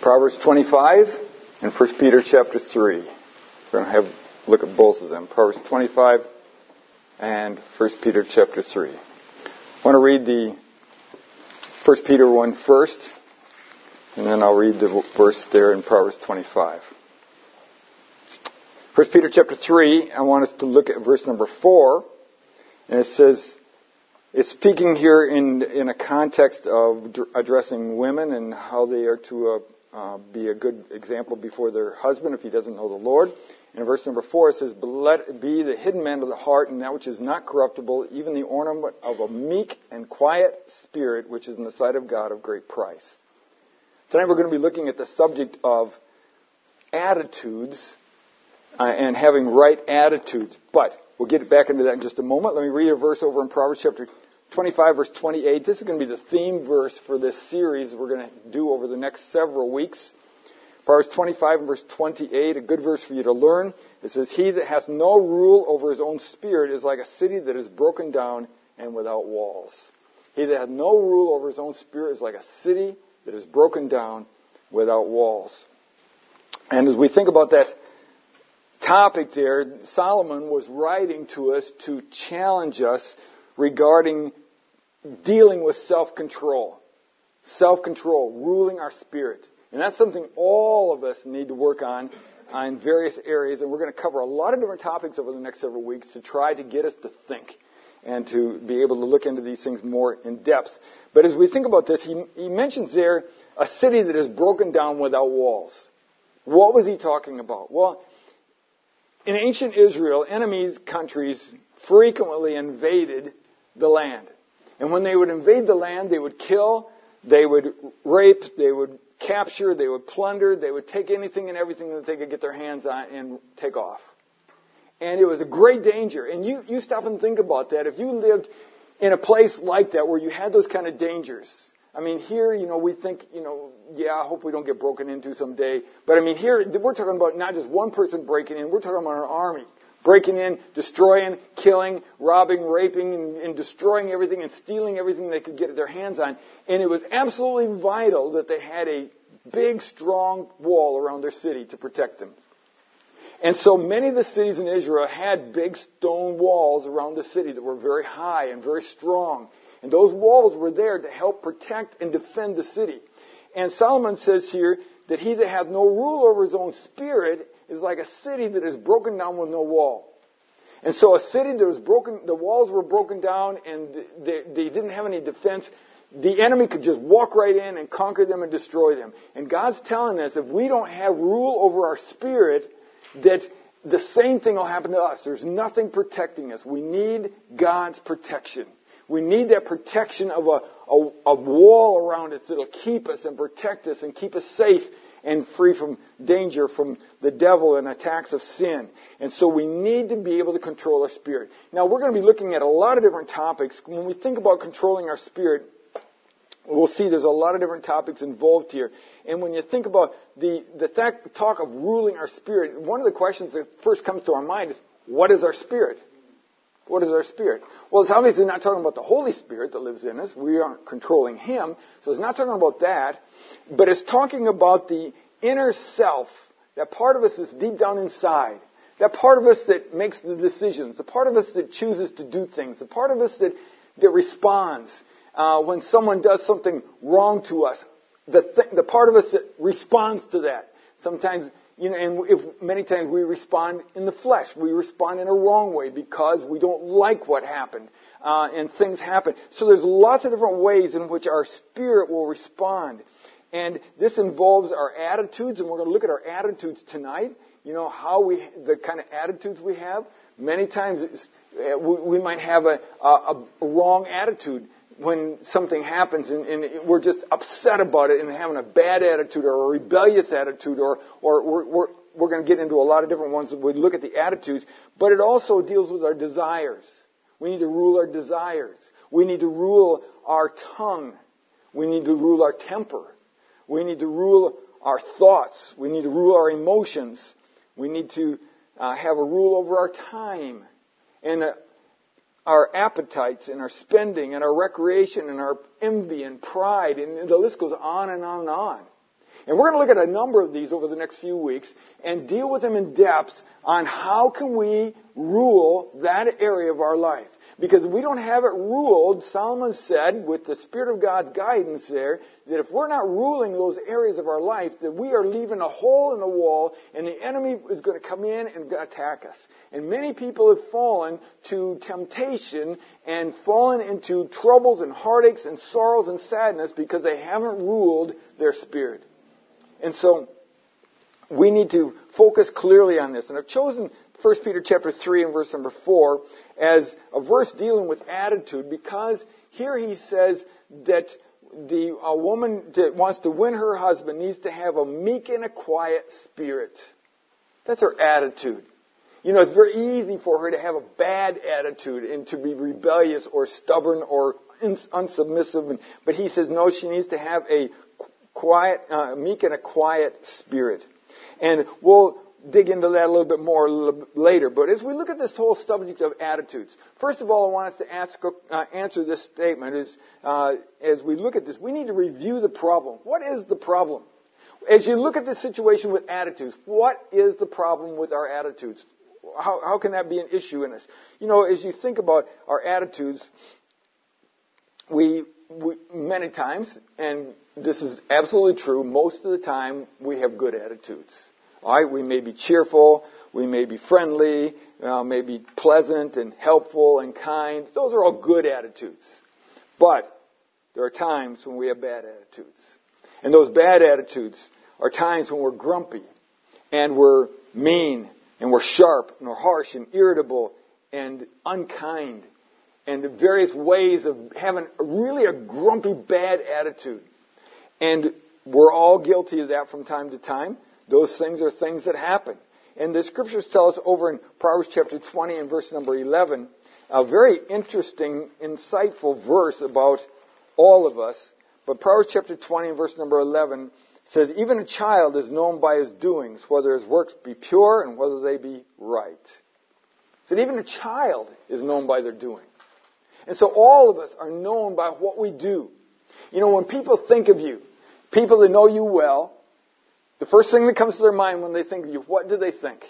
Proverbs 25 and 1 Peter chapter 3. We're going to have a look at both of them. Proverbs 25 and 1 Peter chapter 3. I want to read the 1 Peter 1 first, and then I'll read the verse there in Proverbs 25. 1 Peter chapter 3, I want us to look at verse number 4, and it says, it's speaking here in a context of addressing women and how they are to be a good example before their husband if he doesn't know the Lord. And in verse number 4 it says, "But let it be the hidden man of the heart, and that which is not corruptible, even the ornament of a meek and quiet spirit, which is in the sight of God of great price." Tonight we're going to be looking at the subject of attitudes and having right attitudes. But we'll get back into that in just a moment. Let me read a verse over in Proverbs chapter 25, verse 28. This is going to be the theme verse for this series we're going to do over the next several weeks. Proverbs 25 and verse 28, a good verse for you to learn. It says, "He that hath no rule over his own spirit is like a city that is broken down and without walls." He that hath no rule over his own spirit is like a city that is broken down without walls. And as we think about that topic there, Solomon was writing to us to challenge us regarding dealing with self-control. Self-control, ruling our spirit. And that's something all of us need to work on in various areas. And we're going to cover a lot of different topics over the next several weeks to try to get us to think and to be able to look into these things more in depth. But as we think about this, he mentions there a city that is broken down without walls. What was he talking about? Well, in ancient Israel, countries frequently invaded the land. And when they would invade the land, they would kill, they would rape, they would capture, they would plunder, they would take anything and everything that they could get their hands on and take off. And it was a great danger. And you stop and think about that. If you lived in a place like that where you had those kind of dangers, I mean, here, we think, I hope we don't get broken into someday. But I mean, here, we're talking about not just one person breaking in, we're talking about an army. Breaking in, destroying, killing, robbing, raping, and destroying everything and stealing everything they could get their hands on. And it was absolutely vital that they had a big, strong wall around their city to protect them. And so many of the cities in Israel had big stone walls around the city that were very high and very strong. And those walls were there to help protect and defend the city. And Solomon says here that he that hath no rule over his own spirit is like a city that is broken down with no wall. And so a city that was broken, the walls were broken down and they didn't have any defense. The enemy could just walk right in and conquer them and destroy them. And God's telling us if we don't have rule over our spirit, that the same thing will happen to us. There's nothing protecting us. We need God's protection. We need that protection of a wall around us that will keep us and protect us and keep us safe and free from danger from the devil and attacks of sin. And so we need to be able to control our spirit. Now, we're going to be looking at a lot of different topics. When we think about controlling our spirit, we'll see there's a lot of different topics involved here. And when you think about the talk of ruling our spirit, one of the questions that first comes to our mind is, what is our spirit? What is our spirit? Well, it's obviously not talking about the Holy Spirit that lives in us. We aren't controlling Him. So it's not talking about that. But it's talking about the inner self, that part of us that's deep down inside, that part of us that makes the decisions, the part of us that chooses to do things, the part of us that responds when someone does something wrong to us, the part of us that responds to that. Sometimes, many times we respond in the flesh. We respond in a wrong way because we don't like what happened. And things happen. So there's lots of different ways in which our spirit will respond. And this involves our attitudes, and we're going to look at our attitudes tonight. The kind of attitudes we have. Many times we might have a wrong attitude when something happens and we're just upset about it and having a bad attitude or a rebellious attitude or we're going to get into a lot of different ones. We look at the attitudes, but it also deals with our desires. We need to rule our desires. We need to rule our tongue. We need to rule our temper. We need to rule our thoughts. We need to rule our emotions. We need to have a rule over our time and our appetites and our spending and our recreation and our envy and pride. And the list goes on and on and on. And we're going to look at a number of these over the next few weeks and deal with them in depth on how can we rule that area of our life. Because if we don't have it ruled, Solomon said, with the Spirit of God's guidance there, that if we're not ruling those areas of our life, that we are leaving a hole in the wall and the enemy is going to come in and attack us. And many people have fallen to temptation and fallen into troubles and heartaches and sorrows and sadness because they haven't ruled their spirit. And so we need to focus clearly on this. And I've chosen 1 Peter chapter 3 and verse number 4 as a verse dealing with attitude, because here he says that a woman that wants to win her husband needs to have a meek and a quiet spirit. That's her attitude. You know, it's very easy for her to have a bad attitude and to be rebellious or stubborn or unsubmissive. But he says, no, she needs to have a quiet, meek and a quiet spirit. And we'll dig into that a little bit more later. But as we look at this whole subject of attitudes, first of all, I want us to answer this statement. As we look at this, we need to review the problem. What is the problem? As you look at the situation with attitudes, what is the problem with our attitudes? How can that be an issue in us? You know, as you think about our attitudes, we many times, and this is absolutely true, most of the time we have good attitudes. All right, we may be cheerful, we may be friendly, may be pleasant and helpful and kind. Those are all good attitudes. But there are times when we have bad attitudes. And those bad attitudes are times when we're grumpy and we're mean and we're sharp and we're harsh and irritable and unkind and various ways of having really a grumpy, bad attitude. And we're all guilty of that from time to time. Those things are things that happen. And the scriptures tell us over in Proverbs chapter 20 and verse number 11, a very interesting, insightful verse about all of us. But Proverbs chapter 20 and verse number 11 says, even a child is known by his doings, whether his works be pure and whether they be right. So even a child is known by their doing. And so all of us are known by what we do. You know, when people think of you, people that know you well, the first thing that comes to their mind when they think of you, what do they think?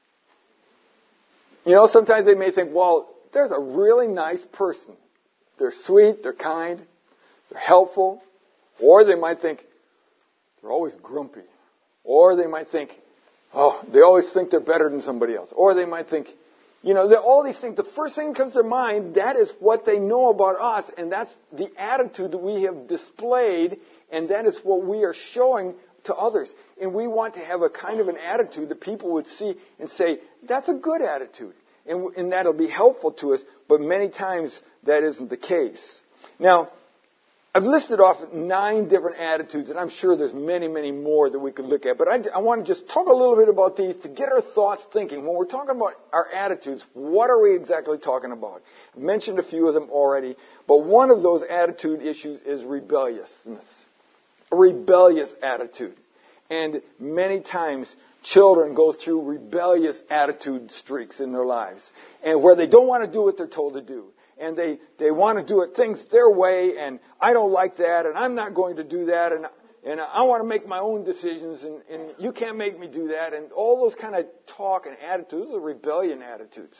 You know, sometimes they may think, well, there's a really nice person. They're sweet, they're kind, they're helpful. Or they might think, they're always grumpy. Or they might think, oh, they always think they're better than somebody else. Or they might think, you know, all these things, the first thing that comes to their mind, that is what they know about us, and that's the attitude that we have displayed, and that is what we are showing to others. And we want to have a kind of an attitude that people would see and say, that's a good attitude. And that'll be helpful to us, but many times that isn't the case. Now, I've listed off 9 different attitudes, and I'm sure there's many, many more that we could look at. But I want to just talk a little bit about these to get our thoughts thinking. When we're talking about our attitudes, what are we exactly talking about? I've mentioned a few of them already, but one of those attitude issues is rebelliousness. A rebellious attitude. And many times children go through rebellious attitude streaks in their lives, and where they don't want to do what they're told to do. And they want to do things their way, and I don't like that, and I'm not going to do that, and I want to make my own decisions, and you can't make me do that, and all those kind of talk and attitudes, those are rebellion attitudes.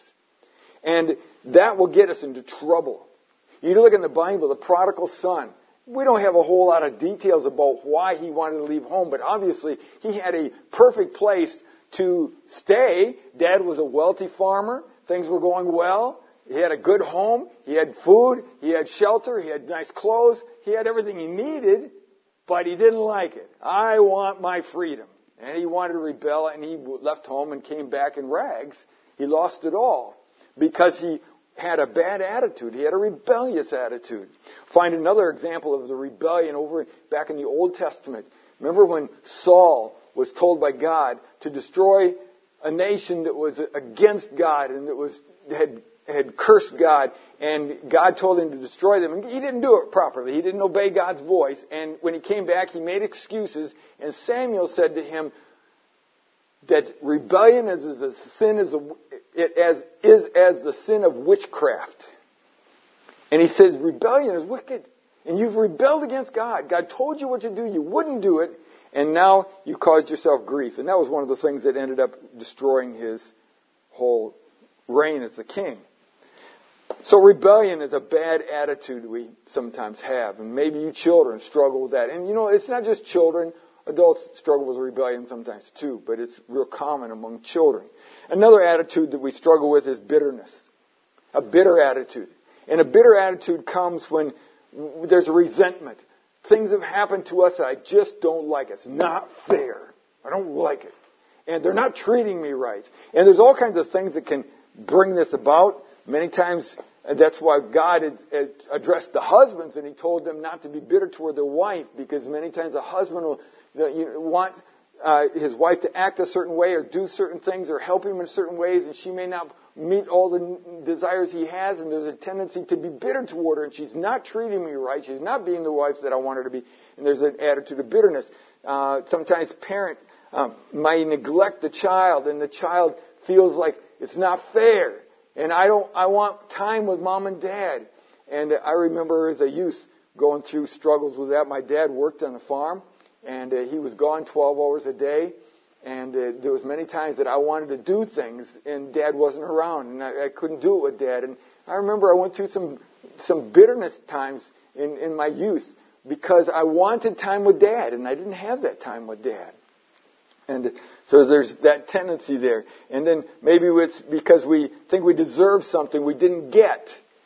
And that will get us into trouble. You look in the Bible, the prodigal son, we don't have a whole lot of details about why he wanted to leave home, but obviously he had a perfect place to stay. Dad was a wealthy farmer. Things were going well. He had a good home. He had food. He had shelter. He had nice clothes. He had everything he needed, but he didn't like it. I want my freedom. And he wanted to rebel, and he left home and came back in rags. He lost it all because he had a bad attitude. He had a rebellious attitude. Find another example of the rebellion back in the Old Testament. Remember when Saul was told by God to destroy a nation that was against God and that had cursed God, and God told him to destroy them, and he didn't do it properly. He didn't obey God's voice, and when he came back, he made excuses, and Samuel said to him that rebellion is as the sin of witchcraft. And he says, rebellion is wicked, and you've rebelled against God. God told you what to do, you wouldn't do it, And now you caused yourself grief. And that was one of the things that ended up destroying his whole reign as a king. So rebellion is a bad attitude we sometimes have. And maybe you children struggle with that. And it's not just children. Adults struggle with rebellion sometimes too. But it's real common among children. Another attitude that we struggle with is bitterness. A bitter attitude. And a bitter attitude comes when there's a resentment. Things have happened to us that I just don't like. It's not fair. I don't like it. And they're not treating me right. And there's all kinds of things that can bring this about. Many times, that's why God had addressed the husbands, and He told them not to be bitter toward their wife, because many times a husband will want his wife to act a certain way or do certain things or help him in certain ways, and she may not meet all the desires he has, and there's a tendency to be bitter toward her, and she's not treating me right. She's not being the wife that I want her to be, and there's an attitude of bitterness. Sometimes parent might neglect the child, and the child feels like it's not fair. And I want time with mom and dad. And I remember as a youth going through struggles with that. My dad worked on the farm, and he was gone 12 hours a day. And there was many times that I wanted to do things, and Dad wasn't around, and I couldn't do it with Dad. And I remember I went through some bitterness times in my youth because I wanted time with Dad, and I didn't have that time with Dad. And so there's that tendency there. And then maybe it's because we think we deserve something we didn't get.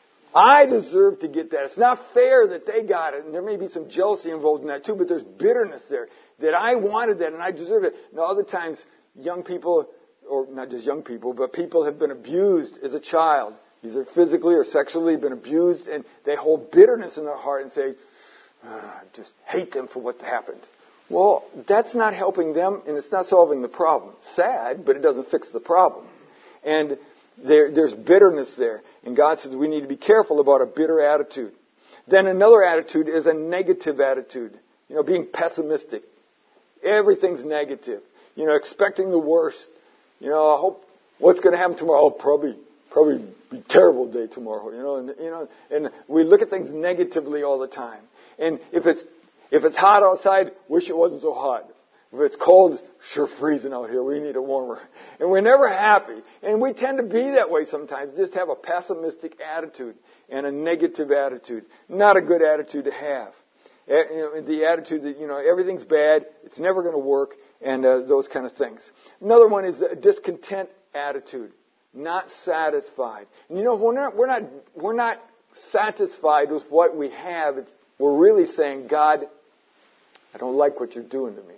I deserve to get that. It's not fair that they got it. And there may be some jealousy involved in that too, but there's bitterness there. That I wanted that and I deserve it. Now other times, young people, or not just young people, but people have been abused as a child. Either physically or sexually been abused, and they hold bitterness in their heart and say, I just hate them for what happened. Well, that's not helping them, and it's not solving the problem. Sad, but it doesn't fix the problem. And there's bitterness there. And God says we need to be careful about a bitter attitude. Then another attitude is a negative attitude. Being pessimistic. Everything's negative. Expecting the worst. I hope what's going to happen tomorrow. Probably be a terrible day tomorrow. And we look at things negatively all the time. And if it's hot outside, wish it wasn't so hot. If it's cold, it's sure freezing out here. We need it warmer. And we're never happy. And we tend to be that way sometimes. Just have a pessimistic attitude and a negative attitude. Not a good attitude to have. The attitude that, everything's bad, it's never going to work, and those kind of things. Another one is a discontent attitude. Not satisfied. And we're not satisfied with what we have. We're really saying, God, I don't like what you're doing to me.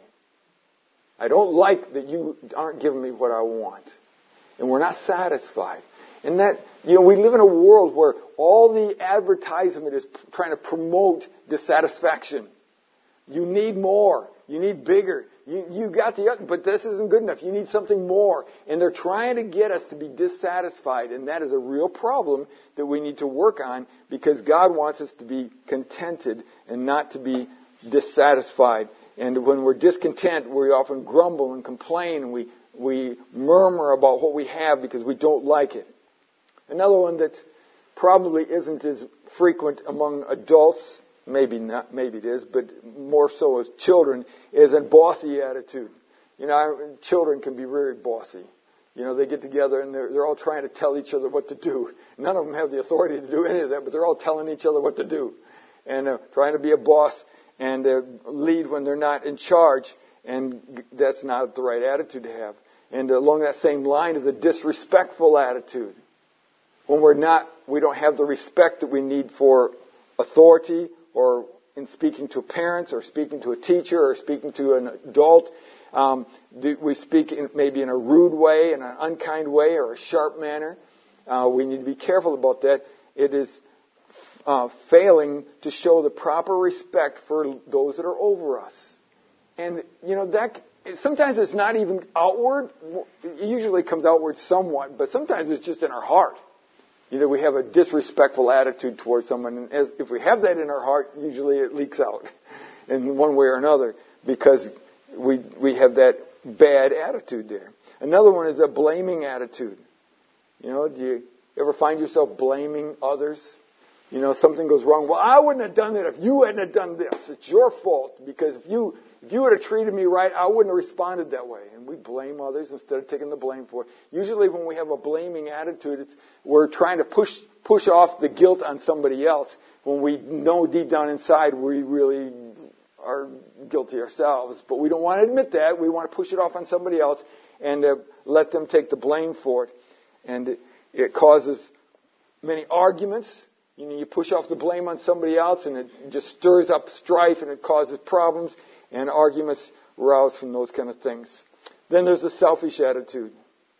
I don't like that you aren't giving me what I want. And we're not satisfied. And that, we live in a world where all the advertisement is trying to promote dissatisfaction. You need more. You need bigger. You got the other, but this isn't good enough. You need something more. And they're trying to get us to be dissatisfied. And that is a real problem that we need to work on, because God wants us to be contented and not to be dissatisfied. And when we're discontent, we often grumble and complain, and we murmur about what we have because we don't like it. Another one that probably isn't as frequent among adults, maybe not, maybe it is, but more so as children, is a bossy attitude. Children can be very bossy. They get together and they're all trying to tell each other what to do. None of them have the authority to do any of that, but they're all telling each other what to do. And trying to be a boss and lead when they're not in charge, and that's not the right attitude to have. And along that same line is a disrespectful attitude. When we don't have the respect that we need for authority, or in speaking to parents, or speaking to a teacher, or speaking to an adult. We speak maybe in a rude way, in an unkind way, or a sharp manner. We need to be careful about that. It is failing to show the proper respect for those that are over us. And, that sometimes it's not even outward. It usually comes outward somewhat, but sometimes it's just in our heart. We have a disrespectful attitude towards someone. And if we have that in our heart, usually it leaks out in one way or another, because we have that bad attitude there. Another one is a blaming attitude. Do you ever find yourself blaming others? Something goes wrong. Well, I wouldn't have done that if you hadn't have done this. It's your fault, because if you If you would have treated me right, I wouldn't have responded that way. And we blame others instead of taking the blame for it. Usually when we have a blaming attitude, we're trying to push off the guilt on somebody else when we know deep down inside we really are guilty ourselves. But we don't want to admit that. We want to push it off on somebody else and let them take the blame for it. And it causes many arguments. You push off the blame on somebody else, and it just stirs up strife, and it causes problems, and arguments arouse from those kind of things. Then there's the selfish attitude.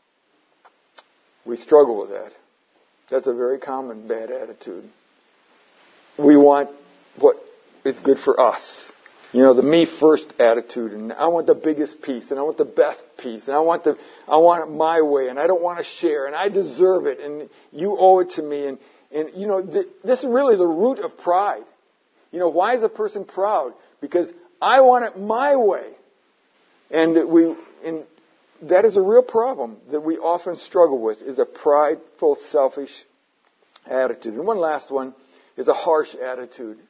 We struggle with that. That's a very common bad attitude. We want what is good for us. The me first attitude, and I want the biggest piece, and I want the best piece, and I want it my way, and I don't want to share, and I deserve it, and you owe it to me, and this is really the root of pride. Why is a person proud? Because I want it my way, and that is a real problem that we often struggle with, is a prideful, selfish attitude. And one last one is a harsh attitude.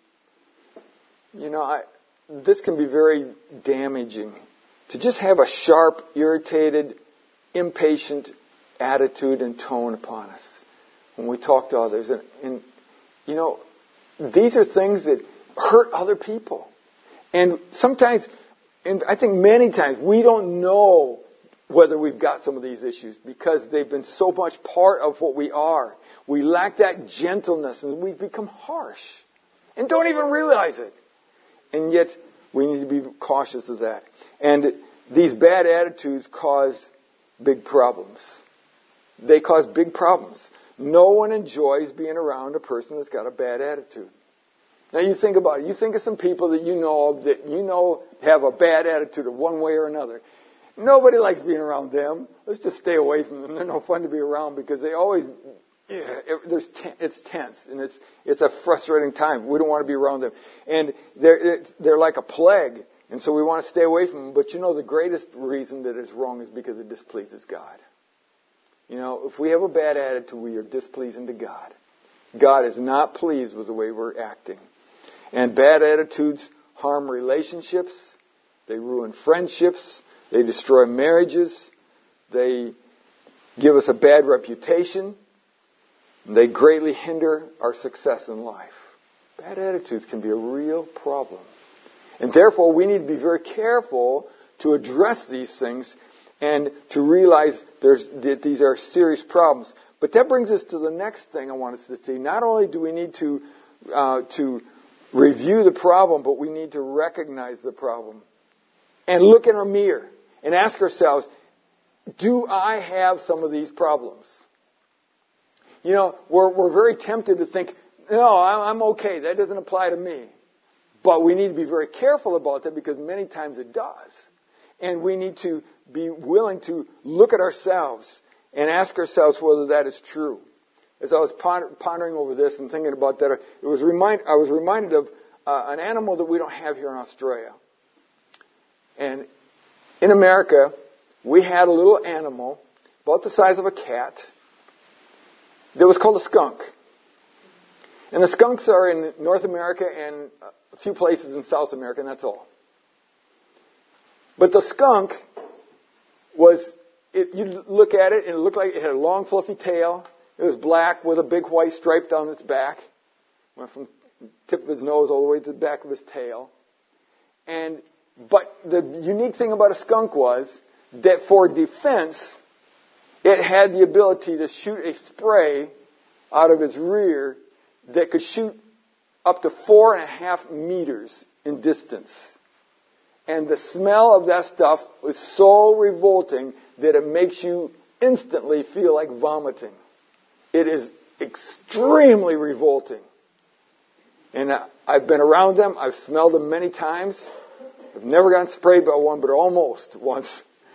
This can be very damaging. To just have a sharp, irritated, impatient attitude and tone upon us when we talk to others. And these are things that hurt other people. And sometimes, and I think many times, we don't know whether we've got some of these issues because they've been so much part of what we are. We lack that gentleness and we become harsh and don't even realize it. And yet, we need to be cautious of that. And these bad attitudes cause big problems. They cause big problems. No one enjoys being around a person that's got a bad attitude. Now you think about it. You think of some people that you know have a bad attitude of one way or another. Nobody likes being around them. Let's just stay away from them. They're no fun to be around because they always... it's tense and it's a frustrating time. We don't want to be around them, and they're like a plague, and so we want to stay away from them. But the greatest reason that it's wrong is because it displeases God. If we have a bad attitude, we are displeasing to God. God is not pleased with the way we're acting, and bad attitudes harm relationships. They ruin friendships. They destroy marriages. They give us a bad reputation. They greatly hinder our success in life. Bad attitudes can be a real problem. And therefore, we need to be very careful to address these things and to realize that these are serious problems. But that brings us to the next thing I want us to see. Not only do we need to review the problem, but we need to recognize the problem. And look in our mirror and ask ourselves, do I have some of these problems? We're very tempted to think, no, I'm okay. That doesn't apply to me. But we need to be very careful about that because many times it does. And we need to be willing to look at ourselves and ask ourselves whether that is true. As I was pondering over this and thinking about that, I was reminded of an animal that we don't have here in Australia. And in America, we had a little animal about the size of a cat that was called a skunk. And the skunks are in North America and a few places in South America, and that's all. But the skunk you look at it, and it looked like it had a long, fluffy tail. It was black with a big white stripe down its back. Went from the tip of his nose all the way to the back of his tail. But the unique thing about a skunk was that for defense, it had the ability to shoot a spray out of its rear that could shoot up to 4.5 meters in distance. And the smell of that stuff was so revolting that it makes you instantly feel like vomiting. It is extremely revolting. And I've been around them. I've smelled them many times. I've never gotten sprayed by one, but almost once.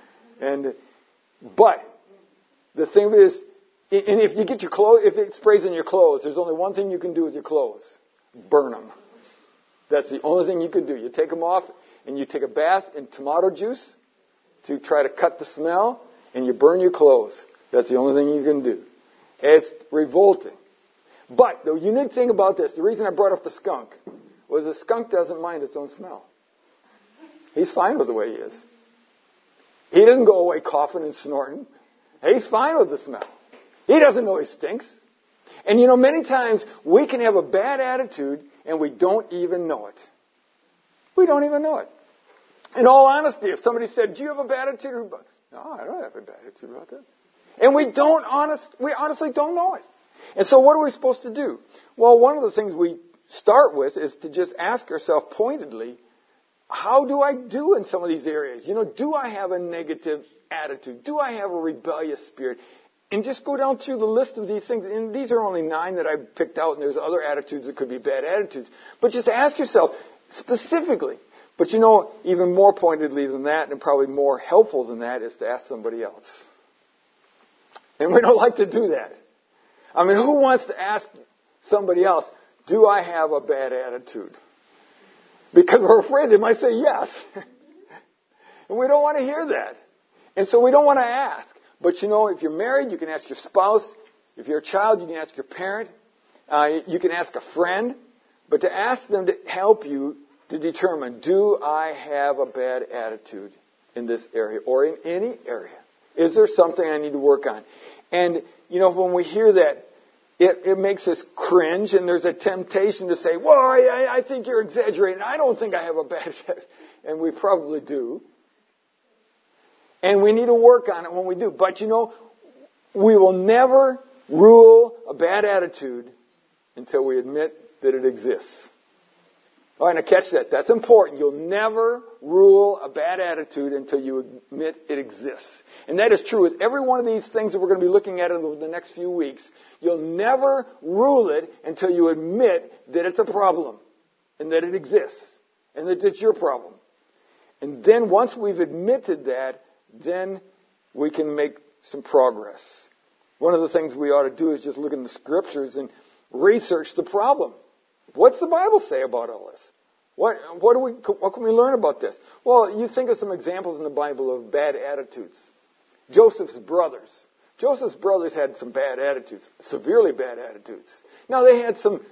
But the thing is, and if you get your clothes, if it sprays in your clothes, there's only one thing you can do with your clothes: burn them. That's the only thing you can do. You take them off, and you take a bath in tomato juice to try to cut the smell, and you burn your clothes. That's the only thing you can do. It's revolting. But the unique thing about this, the reason I brought up the skunk, was the skunk doesn't mind its own smell. He's fine with the way he is. He doesn't go away coughing and snorting. He's fine with the smell. He doesn't know he stinks. And many times we can have a bad attitude and we don't even know it. We don't even know it. In all honesty, if somebody said, do you have a bad attitude? No, I don't have a bad attitude about that. And we honestly don't know it. And so what are we supposed to do? Well, one of the things we start with is to just ask ourselves pointedly, how do I do in some of these areas? Do I have a negative attitude? Do I have a rebellious spirit? And just go down through the list of these things. And these are only 9 that I've picked out, and there's other attitudes that could be bad attitudes. But just ask yourself specifically. But even more pointedly than that, and probably more helpful than that, is to ask somebody else. And we don't like to do that. I mean, who wants to ask somebody else, do I have a bad attitude? Because we're afraid they might say yes. And we don't want to hear that. And so we don't want to ask. But if you're married, you can ask your spouse. If you're a child, you can ask your parent. You can ask a friend. But to ask them to help you to determine, do I have a bad attitude in this area or in any area? Is there something I need to work on? And, when we hear that, it makes us cringe, and there's a temptation to say, well, I think you're exaggerating. I don't think I have a bad attitude. And we probably do. And we need to work on it when we do. But, we will never rule a bad attitude until we admit that it exists. All right, now catch that. That's important. You'll never rule a bad attitude until you admit it exists. And that is true with every one of these things that we're going to be looking at over the next few weeks. You'll never rule it until you admit that it's a problem and that it exists and that it's your problem. And then once we've admitted that, then we can make some progress. One of the things we ought to do is just look in the scriptures and research the problem. What's the Bible say about all this? What can we learn about this? Well, you think of some examples in the Bible of bad attitudes. Joseph's brothers. Joseph's brothers had some bad attitudes, severely bad attitudes. Now they had some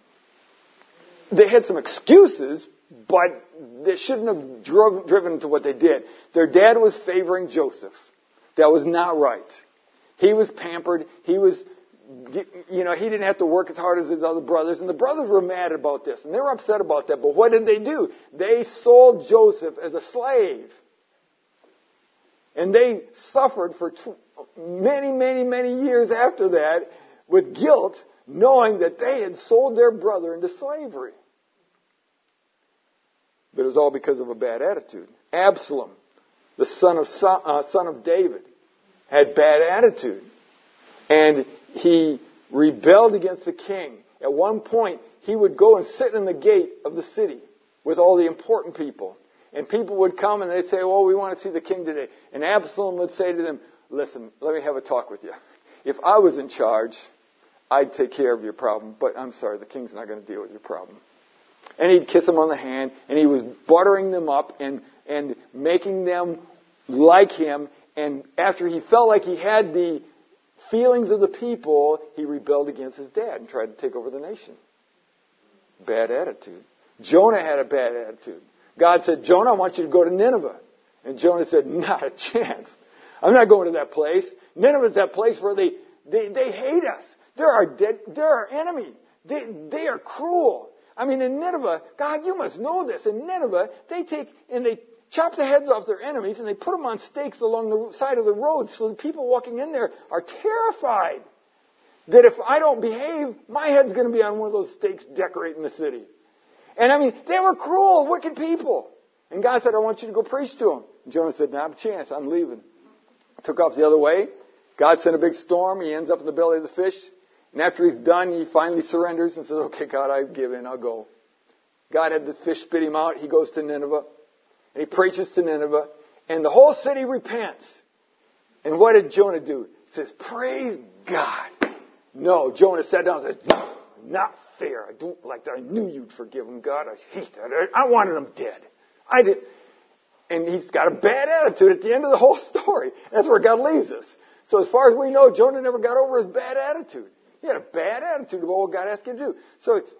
excuses, but they shouldn't have driven to what they did. Their dad was favoring Joseph. That was not right. He was pampered. He didn't have to work as hard as his other brothers. And the brothers were mad about this. And they were upset about that. But what did they do? They sold Joseph as a slave. And they suffered for many, many, many years after that with guilt, knowing that they had sold their brother into slavery. But it was all because of a bad attitude. Absalom, the son of David, had bad attitude. And he rebelled against the king. At one point, he would go and sit in the gate of the city with all the important people. And people would come and they'd say, well, we want to see the king today. And Absalom would say to them, listen, let me have a talk with you. If I was in charge, I'd take care of your problem. But I'm sorry, the king's not going to deal with your problem. And he'd kiss them on the hand. And he was buttering them up and making them like him. And after he felt like he had the feelings of the people, he rebelled against his dad and tried to take over the nation. Bad attitude. Jonah had a bad attitude. God said, Jonah, I want you to go to Nineveh. And Jonah said, not a chance. I'm not going to that place. Nineveh's that place where they hate us. They're our enemy. They are cruel. I mean, in Nineveh, God, you must know this. In Nineveh, they take and they chop the heads off their enemies and they put them on stakes along the side of the road so the people walking in there are terrified that if I don't behave, my head's going to be on one of those stakes decorating the city. And I mean, they were cruel, wicked people. And God said, I want you to go preach to them. And Jonah said, not a chance, I'm leaving. Took off the other way. God sent a big storm. He ends up in the belly of the fish. And after he's done, he finally surrenders and says, okay, God, I give in, I'll go. God had the fish spit him out. He goes to Nineveh. And he preaches to Nineveh. And the whole city repents. And what did Jonah do? He says, praise God. No, Jonah sat down and said, no, not fair. I don't like that. I knew you'd forgive him, God. I hate that. I wanted him dead. I did. And he's got a bad attitude at the end of the whole story. That's where God leaves us. So as far as we know, Jonah never got over his bad attitude. He had a bad attitude about what God asked him to do. So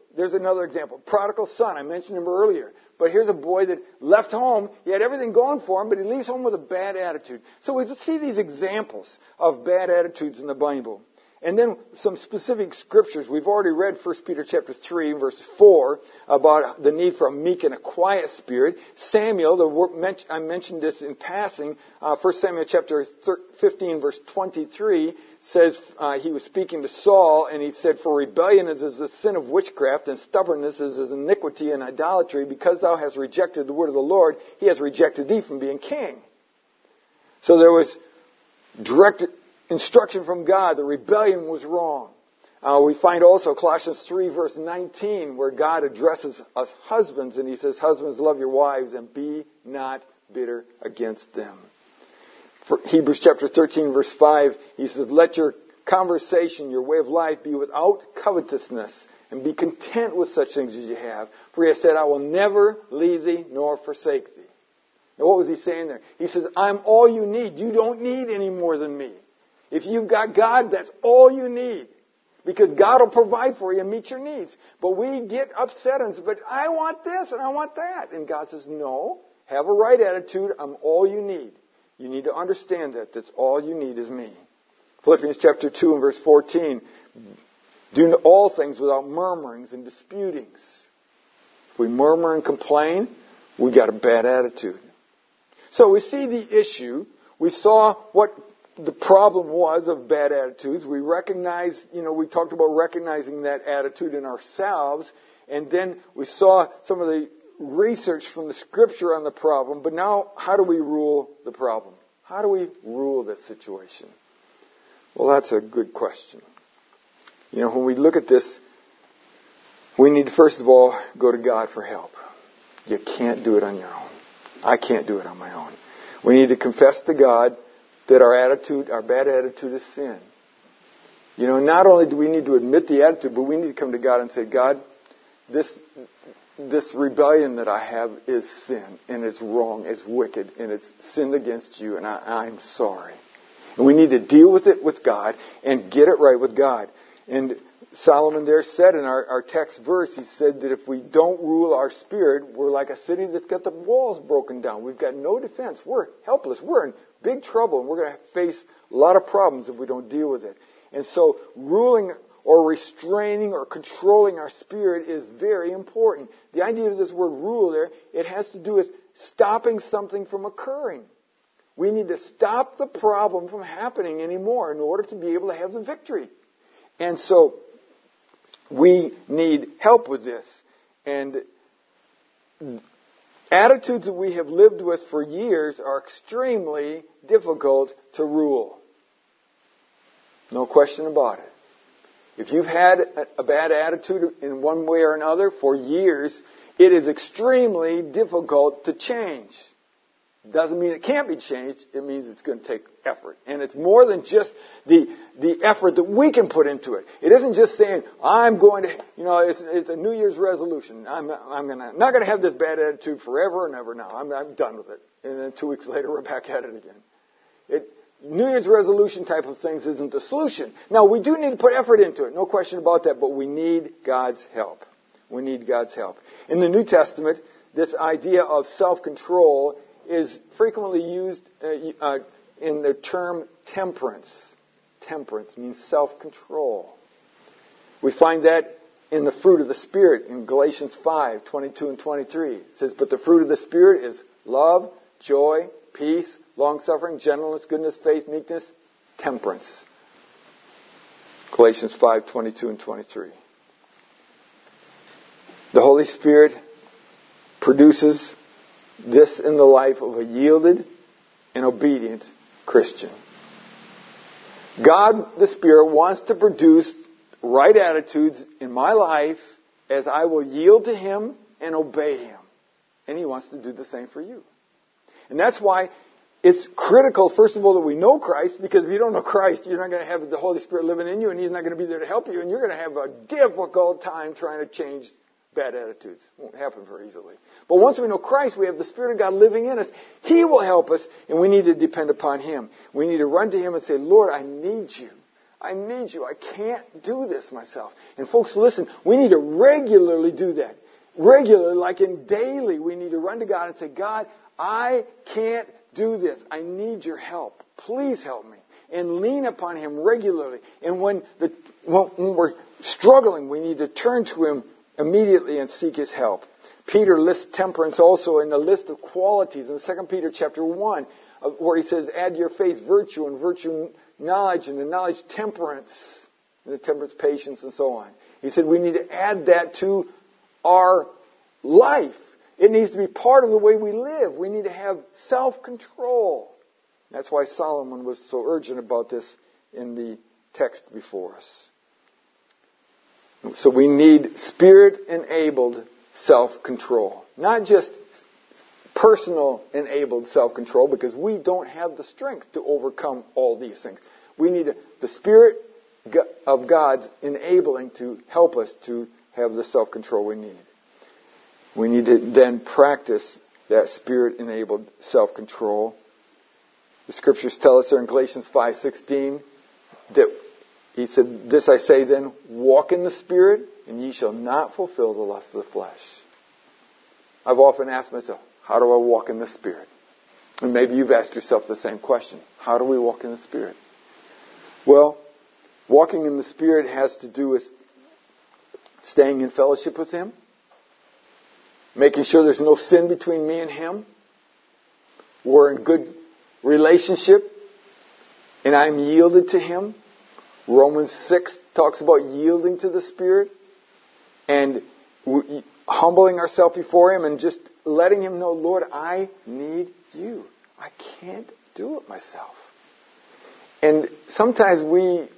there's another example. Prodigal son, I mentioned him earlier. But here's a boy that left home. He had everything going for him, but he leaves home with a bad attitude. So we see these examples of bad attitudes in the Bible. And then some specific scriptures. We've already read 1 Peter chapter 3, verse 4, about the need for a meek and a quiet spirit. Samuel, I mentioned this in passing, 1 Samuel chapter 15, verse 23, says he was speaking to Saul, and he said, "For rebellion is the sin of witchcraft, and stubbornness is iniquity and idolatry. Because thou hast rejected the word of the Lord, he has rejected thee from being king." So there was direct instruction from God. The rebellion was wrong. We find also Colossians 3, verse 19, where God addresses us husbands, and he says, "Husbands, love your wives, and be not bitter against them." For Hebrews chapter 13, verse 5, he says, "Let your conversation, your way of life, be without covetousness, and be content with such things as you have. For he has said, I will never leave thee nor forsake thee." Now, what was he saying there? He says, I'm all you need. You don't need any more than me. If you've got God, that's all you need. Because God will provide for you and meet your needs. But we get upset and say, but I want this and I want that. And God says, no, have a right attitude. I'm all you need. You need to understand that. That's all you need is me. Philippians chapter 2 and verse 14. Do all things without murmurings and disputings. If we murmur and complain, we got a bad attitude. So we see the issue. We saw what the problem was of bad attitudes. We recognize, we talked about recognizing that attitude in ourselves. And then we saw some of the research from the Scripture on the problem. But now, how do we rule the problem? How do we rule this situation? Well, that's a good question. When we look at this, we need to first of all go to God for help. You can't do it on your own. I can't do it on my own. We need to confess to God that our bad attitude is sin. Not only do we need to admit the attitude, but we need to come to God and say, God, this rebellion that I have is sin, and it's wrong, it's wicked, and it's sinned against you, and I'm sorry. And we need to deal with it with God and get it right with God. And Solomon there said in our text verse, he said that if we don't rule our spirit, we're like a city that's got the walls broken down. We've got no defense. We're helpless. We're in big trouble, and we're going to face a lot of problems if we don't deal with it. And so ruling or restraining or controlling our spirit is very important. The idea of this word rule there, it has to do with stopping something from occurring. We need to stop the problem from happening anymore in order to be able to have the victory. And so we need help with this. And attitudes that we have lived with for years are extremely difficult to rule. No question about it. If you've had a bad attitude in one way or another for years, it is extremely difficult to change. Doesn't mean it can't be changed. It means it's going to take effort. And it's more than just the effort that we can put into it. It isn't just saying, I'm going to, it's a New Year's resolution. I'm not going to have this bad attitude forever and ever now. I'm done with it. And then 2 weeks later, we're back at it again. New Year's resolution type of things isn't the solution. Now, we do need to put effort into it. No question about that. But we need God's help. We need God's help. In the New Testament, this idea of self-control is frequently used in the term temperance. Temperance means self-control. We find that in the fruit of the Spirit in Galatians 5, 22 and 23. It says, but the fruit of the Spirit is love, joy, peace, long-suffering, gentleness, goodness, faith, meekness, temperance. Galatians 5, 22 and 23. The Holy Spirit produces this in the life of a yielded and obedient Christian. God, the Spirit, wants to produce right attitudes in my life as I will yield to Him and obey Him. And He wants to do the same for you. And that's why it's critical, first of all, that we know Christ, because if you don't know Christ, you're not going to have the Holy Spirit living in you, and He's not going to be there to help you, and you're going to have a difficult time trying to change bad attitudes. It won't happen very easily. But once we know Christ, we have the Spirit of God living in us. He will help us, and we need to depend upon Him. We need to run to Him and say, Lord, I need you. I need you. I can't do this myself. And folks, listen, we need to regularly do that. Regularly, like in daily, we need to run to God and say, God, I can't do this. I need your help. Please help me. And lean upon Him regularly. And when we're struggling, we need to turn to Him immediately and seek His help. Peter lists temperance also in the list of qualities in 2 Peter chapter 1, where he says, add to your faith virtue, and virtue knowledge, and the knowledge temperance, and the temperance patience, and so on. He said we need to add that to our life. It needs to be part of the way we live. We need to have self-control. That's why Solomon was so urgent about this in the text before us. So we need Spirit-enabled self-control. Not just personal-enabled self-control, because we don't have the strength to overcome all these things. We need the Spirit of God's enabling to help us to have the self-control we need. We need to then practice that Spirit-enabled self-control. The Scriptures tell us there in Galatians 5:16 that he said, this I say then, walk in the Spirit, and ye shall not fulfill the lust of the flesh. I've often asked myself, how do I walk in the Spirit? And maybe you've asked yourself the same question. How do we walk in the Spirit? Well, walking in the Spirit has to do with staying in fellowship with Him, making sure there's no sin between me and Him. We're in good relationship, and I'm yielded to Him. Romans 6 talks about yielding to the Spirit and humbling ourselves before Him and just letting Him know, Lord, I need you. I can't do it myself. And sometimes we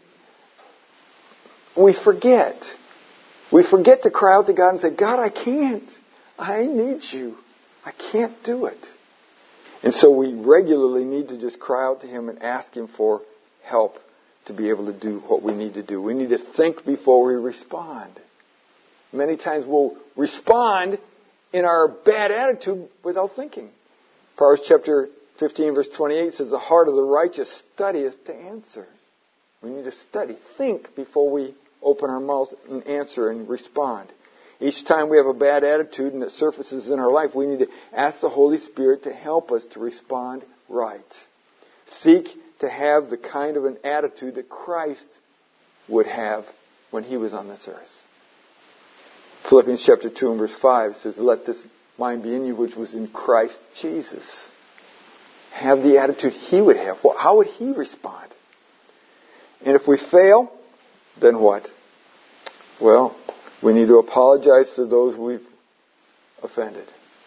forget. We forget to cry out to God and say, God, I can't. I need you. I can't do it. And so we regularly need to just cry out to Him and ask Him for help to be able to do what we need to do. We need to think before we respond. Many times we'll respond in our bad attitude without thinking. Proverbs chapter 15 verse 28 says, the heart of the righteous studieth to answer. We need to study, think before we open our mouths and answer and respond. Each time we have a bad attitude and it surfaces in our life, we need to ask the Holy Spirit to help us to respond right. Seek to have the kind of an attitude that Christ would have when He was on this earth. Philippians chapter 2 and verse 5 says, let this mind be in you which was in Christ Jesus. Have the attitude He would have. Well, how would He respond? And if we fail, then what? Well, we need to apologize to those we've offended.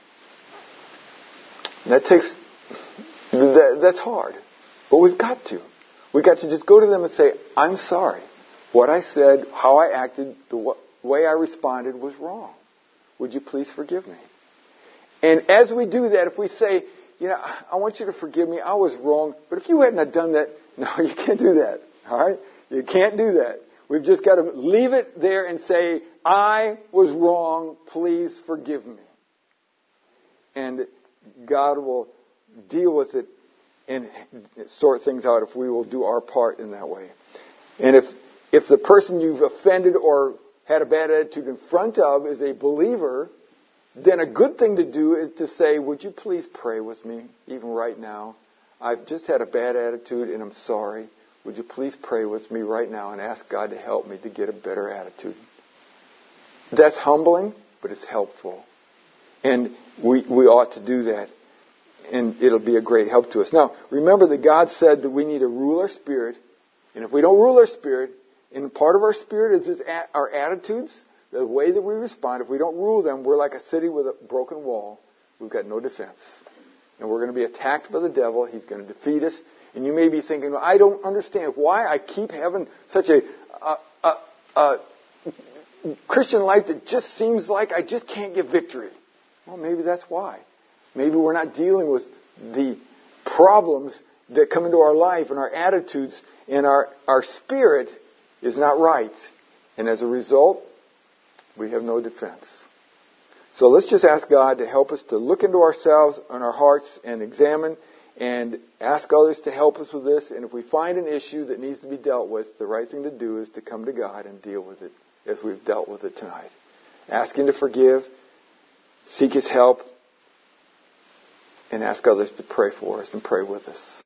That's hard. But we've got to. We've got to just go to them and say, I'm sorry. What I said, how I acted, the way I responded was wrong. Would you please forgive me? And as we do that, if we say, I want you to forgive me, I was wrong, but if you hadn't have done that, no, you can't do that. All right? You can't do that. We've just got to leave it there and say, I was wrong, please forgive me. And God will deal with it and sort things out if we will do our part in that way. And if the person you've offended or had a bad attitude in front of is a believer, then a good thing to do is to say, would you please pray with me, even right now? I've just had a bad attitude and I'm sorry. Would you please pray with me right now and ask God to help me to get a better attitude? That's humbling, but it's helpful. And we ought to do that. And it'll be a great help to us. Now, remember that God said that we need to rule our spirit. And if we don't rule our spirit, and part of our spirit is our attitudes, the way that we respond. If we don't rule them, we're like a city with a broken wall. We've got no defense. And we're going to be attacked by the devil. He's going to defeat us. And you may be thinking, well, I don't understand why I keep having such a Christian life that just seems like I just can't get victory. Well, maybe that's why. Maybe we're not dealing with the problems that come into our life and our attitudes, and our spirit is not right. And as a result, we have no defense. So let's just ask God to help us to look into ourselves and our hearts and examine and ask others to help us with this. And if we find an issue that needs to be dealt with, the right thing to do is to come to God and deal with it as we've dealt with it tonight. Ask Him to forgive, seek His help, and ask others to pray for us and pray with us.